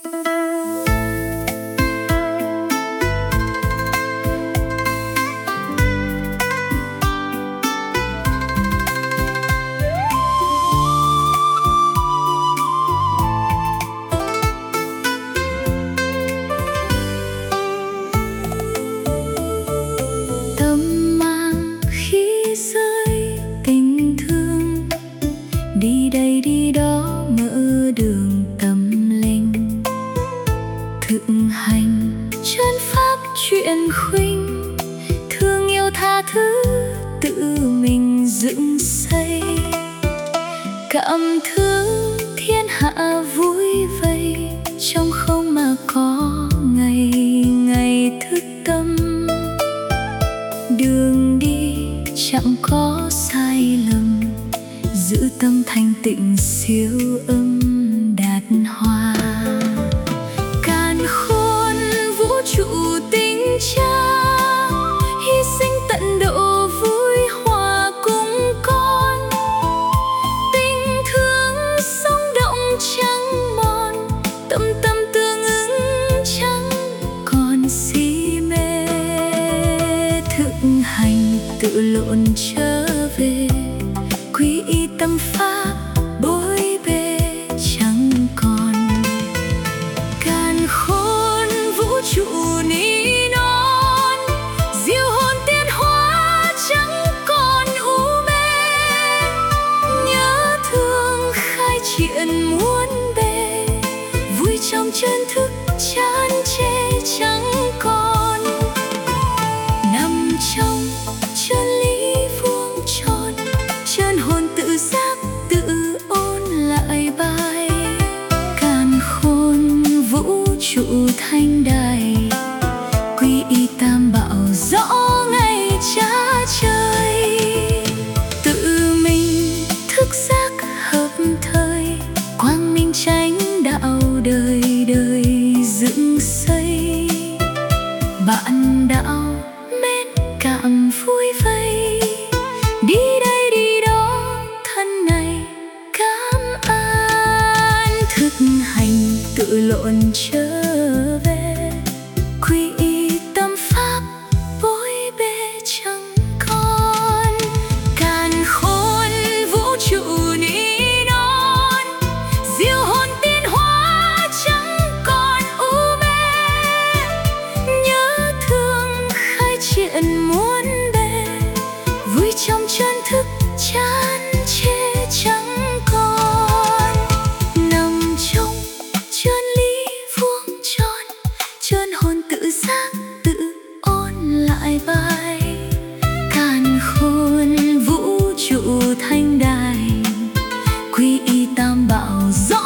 Đi đây đi đó mở đường tâm linh, thực hành chân pháp chuyện khuynh, thương yêu tha thứ tự mình dựng xây, cảm thương thiên hạ vui vây, trong không mà có ngày ngày thức tâm. Đường đi chẳng có sai lầm, giữ tâm thanh tịnh siêu âm đạt hoa. Càn khôn vũ trụ tinh cha, hy sinh tận độ vui hòa cùng con. Tình thương sống động chẳng mòn, tâm tâm tương ứng chẳng còn si mê. Thực hành tự lộn trở về, quy y tâm pháp bối bề chẳng còn. Càn khôn vũ trụ ni non, diệu hồn tiên hóa chẳng còn u mê. Nhớ thương khai triển muôn bề, vui trong chân thức chán chê chẳng còn. Nằm trong chân lý vuông tròn, chân hồn tự giác tự ôn lại bài. Càn khôn vũ trụ thanh đài, quy y tam bảo rõ ngày cha trời. Tự mình thức giác hợp thời, quang minh chánh đạo đời đời dựng xây. Bạn đạo mến cảm vui vây, đi đây đi đó thân này cảm an. Thực hành tự lộn trở về, quy y tâm pháp bối bề chẳng còn. Càn khôn vũ trụ ni non, diệu hồn tiên hóa chẳng còn u mê. Nhớ thương khai triển muôn bề, vui trong chân thức chán chê chẳng còn. Nằm trong chân lý vuông tròn, chân hồn tự giác tự ôn lại bài. Càn khôn vũ trụ thanh đài, quy y tam bảo rõ